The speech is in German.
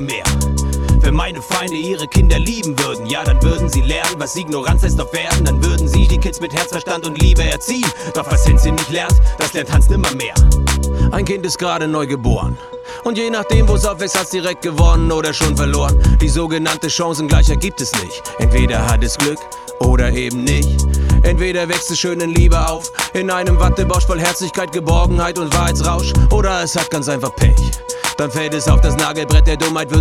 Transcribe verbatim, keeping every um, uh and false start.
mehr. Wenn meine Feinde ihre Kinder lieben würden, ja, dann würden sie lernen, was Ignoranz heißt auf Erden. Dann würden sie die Kids mit Herzverstand und Liebe erziehen. Doch was Hinze nicht lernt, das lernt Hans nimmermehr. Ein Kind ist gerade neu geboren. Und je nachdem, wo's aufwächst, hat's direkt gewonnen oder schon verloren. Die sogenannte Chancengleichheit gibt es nicht. Entweder hat es Glück oder eben nicht. Entweder wächst es schön in Liebe auf, in einem Wattebausch voll Herzlichkeit, Geborgenheit und Wahrheitsrausch. Oder es hat ganz einfach Pech. Dann fällt es auf das Nagelbrett der Dummheit, wird